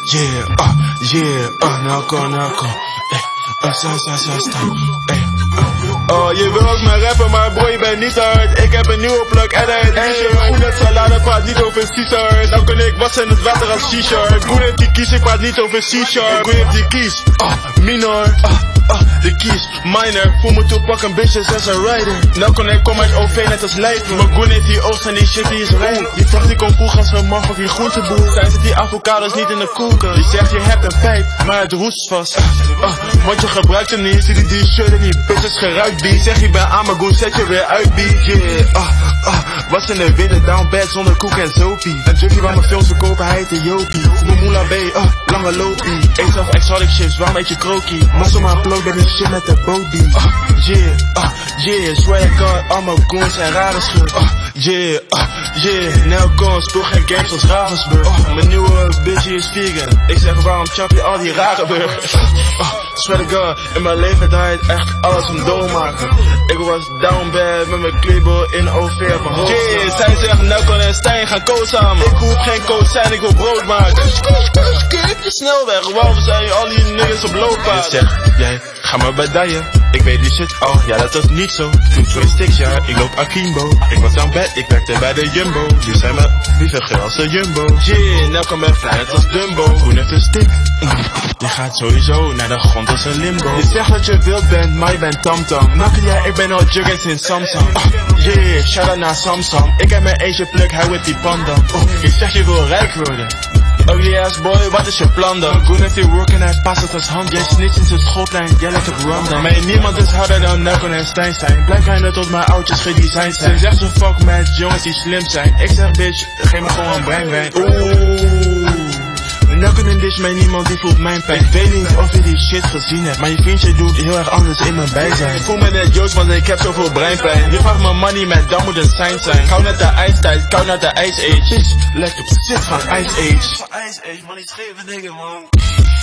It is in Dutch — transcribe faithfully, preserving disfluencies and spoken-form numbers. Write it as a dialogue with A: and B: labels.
A: Yeah, uh, yeah, uh, Nelco, Nelco. Ey, uh, sta, sta, sta, sta. Ey, uh. Oh, je wil ook maar rappen, maar bro, je bent niet hard. Ik heb een nieuwe plug en hij t-shirt. Goed met salade, praat niet over Caesar. Nou kan ik wassen in het water als C-sharp. Goed heeft die kies, ik praat niet over C-sharp. Goed heeft die kies, ah, uh, minor, ah. Uh. Ah, de kies, minor, voel me toe pakken bitches als een rider. Nou kon ik kom uit O V net als Leiden. Mijn goen heeft die oogst en die shit die is rijp. Die vracht die kon koel als een motherfucking groenteboer. Zijn zit die avocados niet in de koelkast. Die zegt je hebt een pijp, maar het roest vast. Ah, ah, want je gebruikt hem niet, zie die die shirt en die bitches geruikt die. Zeg je bij aan mijn goen, zet je weer uit die. Yeah, ah, ah, was in de witte down bed zonder koek en zopie. Een junkie waar mijn films verkopen, hij heet de Jopie. Mijn moela B, ah, lange lopie. Eet zelf exotic chips, waarom eet je krokie? Muscle maar plug bij die shit met de body. Uh, yeah, uh, yeah, swear God, al mijn goons en rare schuld. Uh, yeah, uh, yeah, Nelco, speel geen games als Ravensburg. Uh, mijn nieuwe bitchie is vegan. Ik zeg waarom chap je al die rare burgers? Uh, swear to God, in mijn leven draait echt alles om doormaken. Ik was down bad met mijn kleebel in O V op mijn hoofd. Yeah, zij zegt Nelco en Stijn gaan co samen. Ik hoef geen coach zijn, ik wil brood maken. Kijk je snel weg, waarom zijn al die niggas op loopbaan? Ik zeg, jij, ga maar bij Dijen. Ik weet die shit al, ja dat was niet zo. Toen twee sticks, ja, ik loop Akimbo. Ik was aan bed, ik werkte bij de Jumbo. Nu zijn we liever geel als de Jumbo. Yeah, Nelco ben fly, net als Dumbo. Groen heeft een stick. Mm. Je gaat sowieso naar de grond als een limbo. Je zegt dat je wild bent, maar je bent tamtam. Nakkel jij, ik ben al juggins in Samsung. Uh, yeah, shout out naar Samsung. Ik heb mijn Asia plug, hij with die panda. Oh, je zegt je wil rijk worden. Ugly ass boy, wat is je plan dan? Goen heeft die work en hij past het als hand. Jij snitcht in zijn schoolplein, jij lijkt op Ramadan. Maar niemand is harder dan Nelco en Stijn zijn. Blijf kleiner tot mijn oudjes gedesigned zijn. Ze zegt zo fuck met jongens die slim zijn. Ik zeg bitch, geef me gewoon een breinwijn. Oeh, Nelco en dish mij niemand die voelt mijn pijn. Ik weet niet of je die shit gezien hebt, maar je vriendje doet heel erg anders in mijn bijzijn. Ik voel me net Joost, want ik heb zoveel breinpijn. Je vraagt me money met, dan moet een sign zijn. Kou net de ijstijd, kou net de ice age. Bitch, lijkt op shit van Ice Age. Van Ice Age, man, die schreven dingen, man.